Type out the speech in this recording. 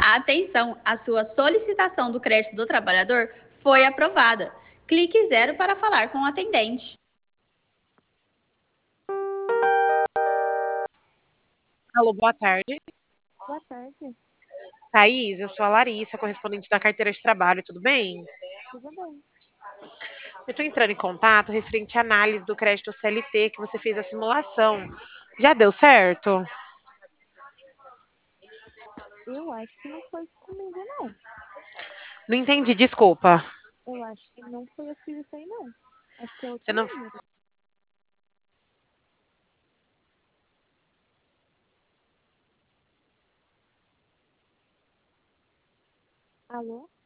Atenção, a sua solicitação do crédito do trabalhador foi aprovada. Clique zero para falar com o atendente. Alô, boa tarde. Boa tarde, Thaís, eu sou a Larissa, correspondente da carteira de trabalho, tudo bem? tudo bem? Eu estou entrando em contato referente à análise do crédito CLT que você fez a simulação. Já deu certo? Eu acho que não foi comigo, não. Não entendi, desculpa. Eu acho que não foi eu que fiz isso aí, não. Acho que é Você outro não. número. Alô?